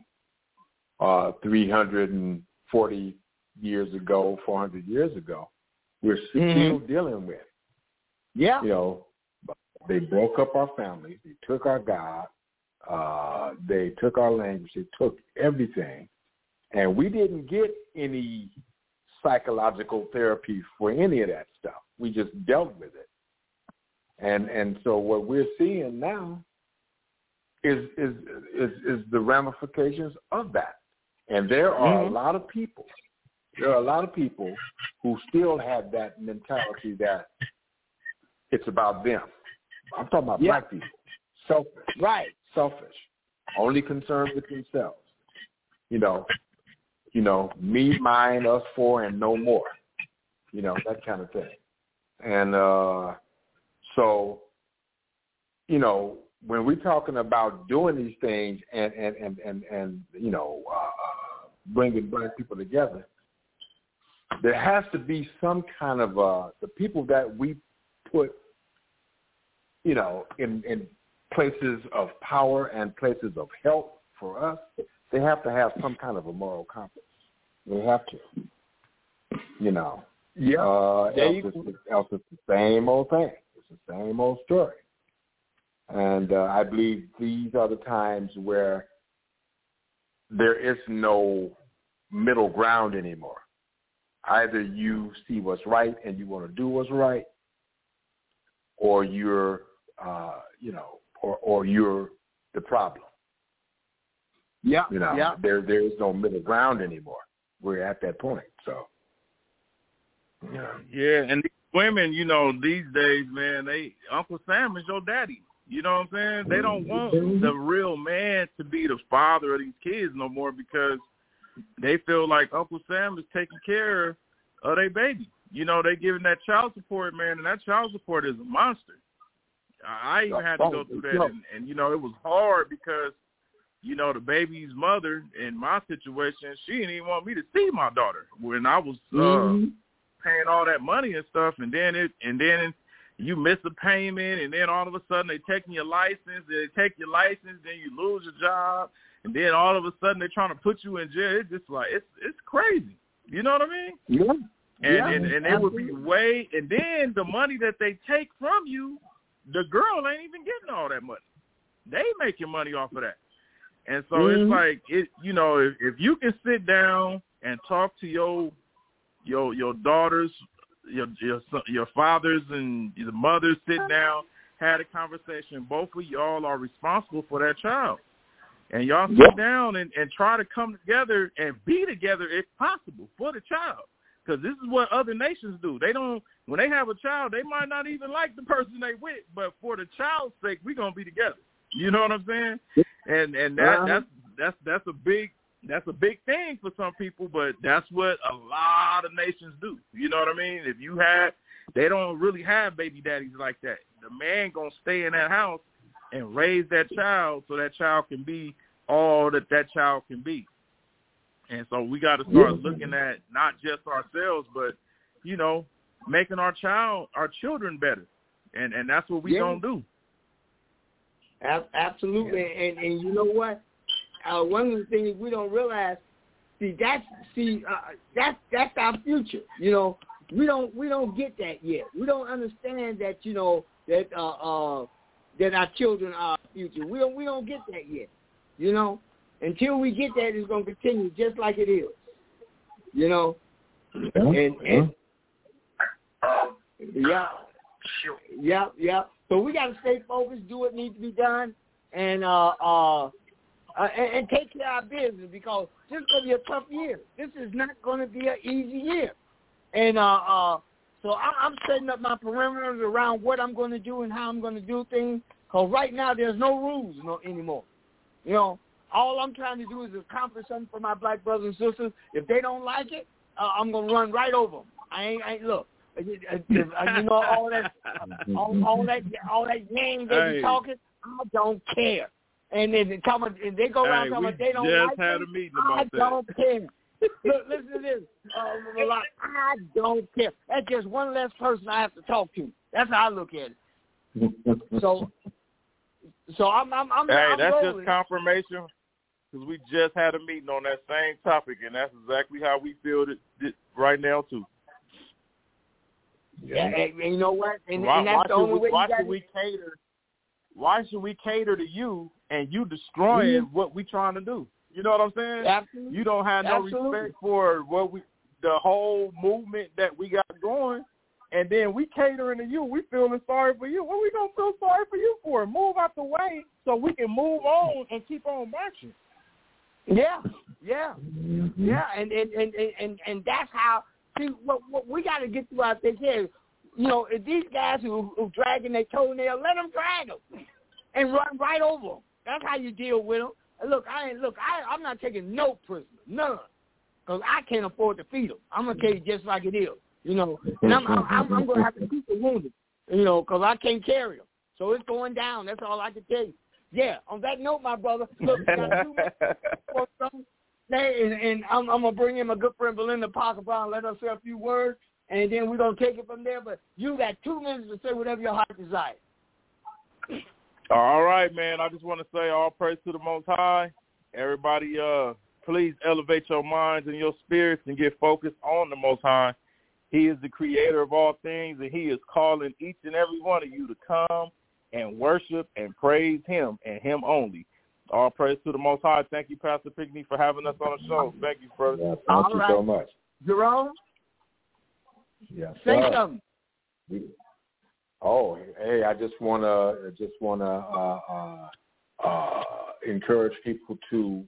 340 years ago, 400 years ago. We're still dealing with. Yeah. You know, they broke up our families. They took our God. They took our language. They took everything. And we didn't get any psychological therapy for any of that stuff. We just dealt with it. And so what we're seeing now is the ramifications of that. And there are a lot of people. There are a lot of people who still have that mentality that it's about them. I'm talking about black people. Selfish. Right. Selfish. Only concerned with themselves. You know, me, mine, us four, and no more. You know, that kind of thing. And so, you know, when we're talking about doing these things and you know, bringing black people together, there has to be some kind of the people that we put, you know, in places of power and places of help for us. They have to have some kind of a moral compass. They have to, you know. Yeah. Else it's the same old thing. It's the same old story. And I believe these are the times where there is no middle ground anymore. Either you see what's right and you want to do what's right, or you're, you know, or you're the problem. Yeah. You know, there is no middle ground anymore. We're at that point. So. Yeah, and these women, you know, these days, man, Uncle Sam is your daddy. You know what I'm saying? They don't want the real man to be the father of these kids no more because they feel like Uncle Sam is taking care of their baby. You know, they giving that child support, man, and that child support is a monster. I even had to go through that, and you know, it was hard because, you know, the baby's mother in my situation, she didn't even want me to see my daughter when I was paying all that money and stuff, and then you miss a payment, and then all of a sudden they taking your license, then you lose your job, and then all of a sudden they're trying to put you in jail. It's just like it's crazy. You know what I mean? Yeah. And it would be and then the money that they take from you, the girl ain't even getting all that money. They making money off of that. And so it's like, you know, if you can sit down and talk to your daughters, your fathers and your mothers, sit down, had a conversation. Both of y'all are responsible for that child. And y'all sit down and try to come together and be together if possible for the child. Because this is what other nations do. They don't, when they have a child, they might not even like the person they with, but for the child's sake, we're gonna be together. You know what I'm saying? And that's a big thing for some people, but that's what a lot of nations do. You know what I mean? They don't really have baby daddies like that. The man gonna stay in that house and raise that child so that child can be all that child can be. And so we got to start looking at not just ourselves, but, you know, making our children better. And that's what we gonna do. Absolutely. Yeah. And you know what? One of the things we don't realize, that's our future. You know, we don't get that yet. We don't understand that, you know, that our children are our future. We don't get that yet. You know, until we get that, it's going to continue just like it is. You know, and yeah. So we got to stay focused, do what needs to be done, and take care of our business, because this is going to be a tough year. This is not going to be an easy year. And so I'm setting up my perimeters around what I'm going to do and how I'm going to do things, because right now there's no rules anymore. You know, all I'm trying to do is accomplish something for my black brothers and sisters. If they don't like it, I'm going to run right over them. I ain't look. You know, all that game they be talking, I don't care. And then they go around talking about they don't like it. I don't care. Look, listen to this, Malak. I don't care. That's just one less person I have to talk to. That's how I look at it. So I'm that's rolling. just confirmation, because we just had a meeting on that same topic, and that's exactly how we feel it right now too. Yeah, and you know what? And why that's the only way why should we cater to you and you destroying what we trying to do? You know what I'm saying? Absolutely. You don't have no respect for the whole movement that we got going, and then we catering to you. We feeling sorry for you. What we gonna feel sorry for you for? Move out the way so we can move on and keep on marching. Yeah, and that's how. See, what we got to get through our thing here. You know, if these guys who dragging their toenail, let them drag them and run right over them. That's how you deal with them. I'm not taking no prisoners, none, because I can't afford to feed them. I'm gonna tell you just like it is, you know. And I'm gonna have to keep the wounded, you know, because I can't carry them. So it's going down. That's all I can tell you. Yeah. On that note, my brother, look, we got 2 minutes. And I'm gonna bring in my good friend Belinda Parker Brown. Let her say a few words, and then we're gonna take it from there. But you got 2 minutes to say whatever your heart desires. All right, man. I just want to say all praise to the Most High. Everybody, please elevate your minds and your spirits and get focused on the Most High. He is the creator of all things, and he is calling each and every one of you to come and worship and praise him and him only. All praise to the Most High. Thank you, Pastor Pickney, for having us on the show. Thank you, brother. Yeah, thank you so much. Jerome? Yes. Say something. Oh, hey, I just wanna encourage people to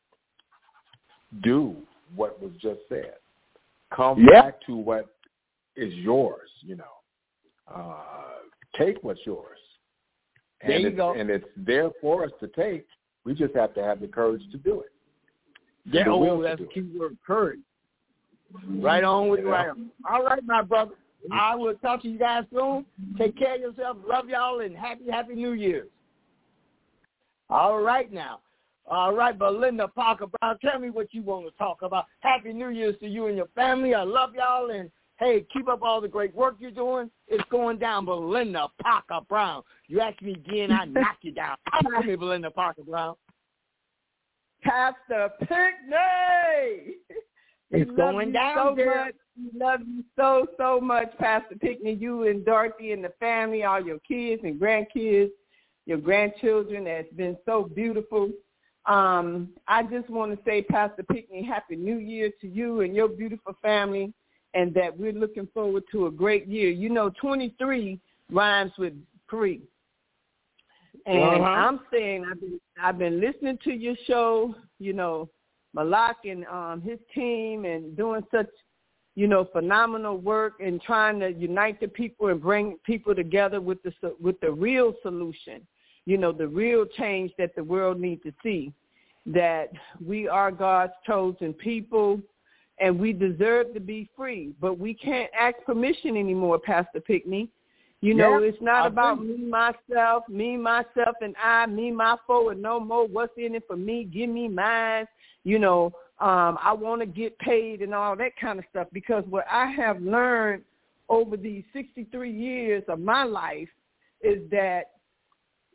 do what was just said. Come back to what is yours, you know. Take what's yours. And there you go. And it's there for us to take. We just have to have the courage to do it. Yeah, that's the key word, courage. Right on with you. All right, my brother. I will talk to you guys soon. Take care of yourself. Love y'all, and happy New Year's. All right now. All right, Belinda Parker Brown, tell me what you want to talk about. Happy New Year's to you and your family. I love y'all, and hey, keep up all the great work you're doing. It's going down, Belinda Parker Brown. You ask me again, I knock you down. Come on, me, Belinda Parker Brown. Pastor Pickney. It's going down there. We love you so much, Pastor Pickney. You and Dorothy and the family, all your kids and grandkids, your grandchildren. That's been so beautiful. I just want to say, Pastor Pickney, Happy New Year to you and your beautiful family, and that we're looking forward to a great year. You know, 23 rhymes with 3. And I'm saying I've been listening to your show, you know, Malak and his team, and doing such, you know, phenomenal work and trying to unite the people and bring people together with the real solution, you know, the real change that the world needs to see, that we are God's chosen people and we deserve to be free, but we can't ask permission anymore, Pastor Pickney. You know, it's not about me, myself, and I, me, my foe, and no more. What's in it for me? Give me mine. You know, I want to get paid and all that kind of stuff, because what I have learned over these 63 years of my life is that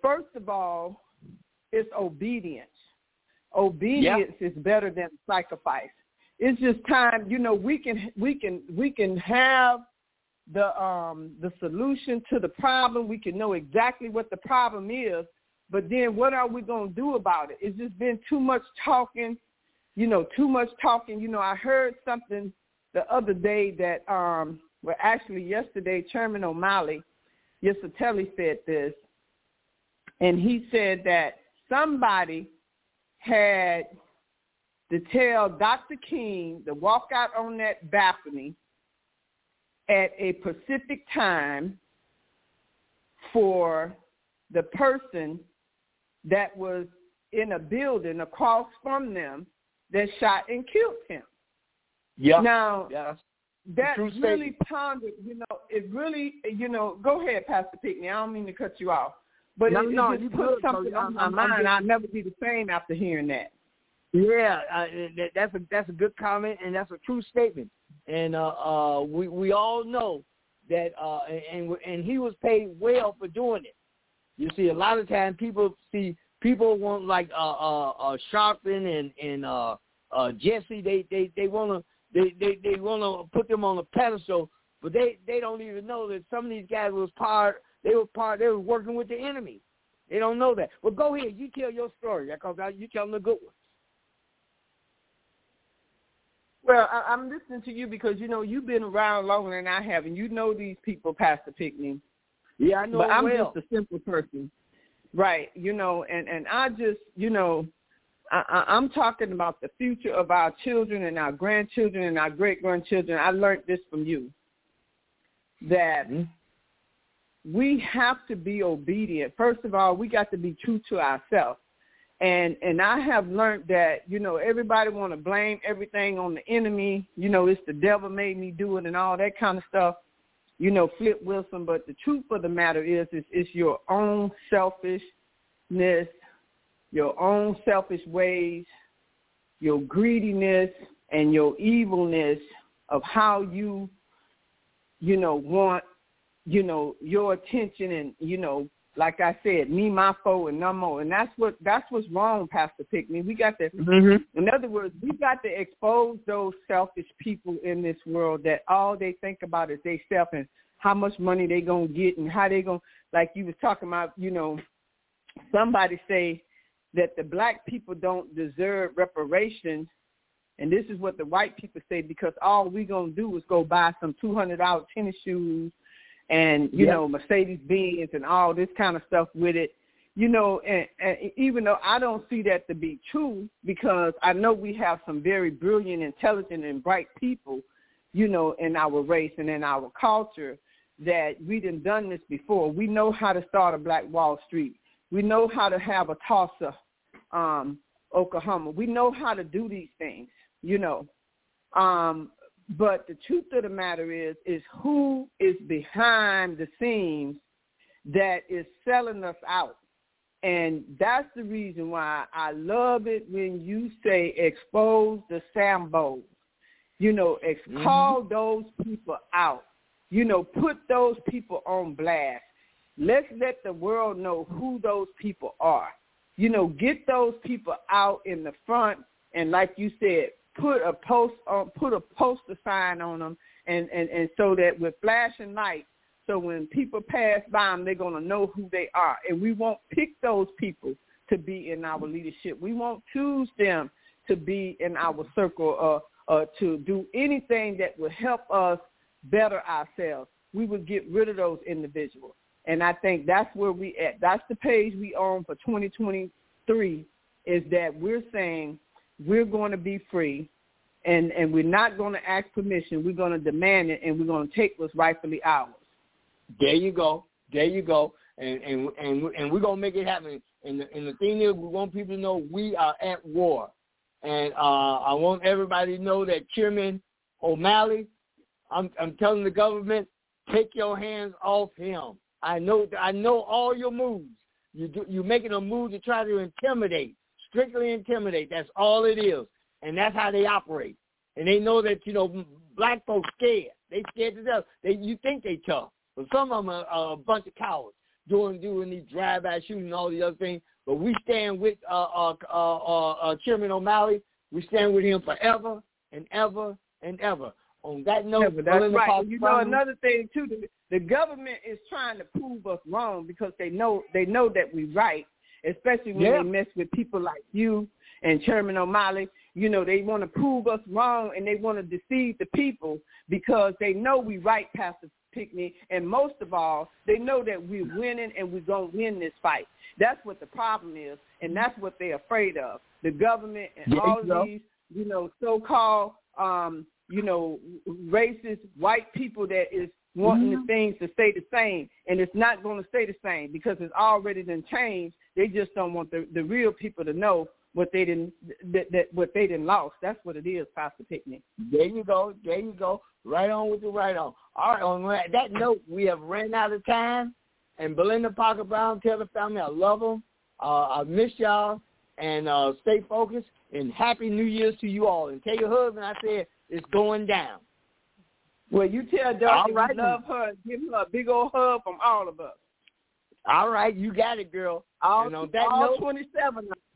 first of all, it's obedience. Obedience is better than sacrifice. It's just time. You know, we can have the solution to the problem. We can know exactly what the problem is, but then what are we going to do about it? It's just been too much talking. You know, too much talking. You know, I heard something the other day that, well, actually yesterday, Chairman O'Malley, Yesateli said this, and he said that somebody had to tell Dr. King to walk out on that balcony at a specific time for the person that was in a building across from them that shot and killed him. Yeah. Now, yes. that really pondered, you know, it really, you know, go ahead, Pastor Pickney. I don't mean to cut you off. But it just put something on my mind. I'll never be the same after hearing that. Yeah, that's a good comment, and that's a true statement. And we all know that, and he was paid well for doing it. You see, a lot of times people want like Sharpton and Jesse. They want to put them on a pedestal, but they don't even know that some of these guys they were working with the enemy. They don't know that. Well, go ahead. You tell your story, because you telling a good one. Well, I'm listening to you because, you know, you've been around longer than I have, and you know these people, Pastor Pickney. Yeah, I know. But I'm well. just a simple person. Right, you know, and I just, you know, I'm talking about the future of our children and our grandchildren and our great-grandchildren. I learned this from you, that we have to be obedient. First of all, we got to be true to ourselves. And I have learned that, you know, everybody want to blame everything on the enemy. You know, it's the devil made me do it and all that kind of stuff. You know, Flip Wilson. But the truth of the matter is it's your own selfishness, your own selfish ways, your greediness, and your evilness of how you know, want, you know, your attention and, you know, like I said, me, my foe, and no more. And that's what's wrong, Pastor Pickney. We got to, in other words, we got to expose those selfish people in this world that all they think about is they self and how much money they going to get and how they going to, like you was talking about, you know, somebody say that the black people don't deserve reparations. And this is what the white people say, because all we going to do is go buy some $200 tennis shoes and, you know, Mercedes-Benz and all this kind of stuff with it, you know, and even though I don't see that to be true, because I know we have some very brilliant, intelligent, and bright people, you know, in our race and in our culture, that we done this before. We know how to start a Black Wall Street. We know how to have a Tulsa, Oklahoma. We know how to do these things, you know. But the truth of the matter is who is behind the scenes that is selling us out. And that's the reason why I love it when you say expose the Sambos. You know, call those people out. You know, put those people on blast. Let's let the world know who those people are. You know, get those people out in the front, and like you said, put a poster sign on them, and so that with flashing lights, so when people pass by them, they're going to know who they are. And we won't pick those people to be in our leadership. We won't choose them to be in our circle or to do anything that will help us better ourselves. We would get rid of those individuals. And I think that's where we at. That's the page we on for 2023, is that we're saying we're going to be free, and we're not going to ask permission. We're going to demand it, and we're going to take what's rightfully ours. There you go. There you go. And we're going to make it happen. And the thing is, we want people to know we are at war. And I want everybody to know that Chairman O'Malley, I'm telling the government, take your hands off him. I know all your moves. You're making a move to try to intimidate, strictly intimidate. That's all it is. And that's how they operate. And they know that, you know, black folks scared. They scared to death. You think they tough. But some of them are a bunch of cowards. doing these drive-by shootings and all the other things. But we stand with Chairman O'Malley. We stand with him forever and ever and ever. On that note, that's right. You know, another thing too, the government is trying to prove us wrong because they know that we're right, especially when they mess with people like you and Chairman O'Malley. You know, they want to prove us wrong and they want to deceive the people because they know we right, Pastor Pickney, and most of all, they know that we're winning and we're going to win this fight. That's what the problem is, and that's what they're afraid of. The government and all these, you know, so-called, you know, racist white people that is wanting the things to stay the same, and it's not going to stay the same because it's already been changed. They just don't want the real people to know what they didn't lost. That's what it is, Pastor Pickney. There you go. Right on with the right on. All right, on that note, we have ran out of time. And Belinda Parker Brown, tell the family I love them. I miss y'all. And stay focused. And Happy New Year's to you all. And tell your husband I said it's going down. Well, you tell Dorothy we love her and give her a big old hug from all of us. All right, you got it, girl. All and on that note, 27 of us.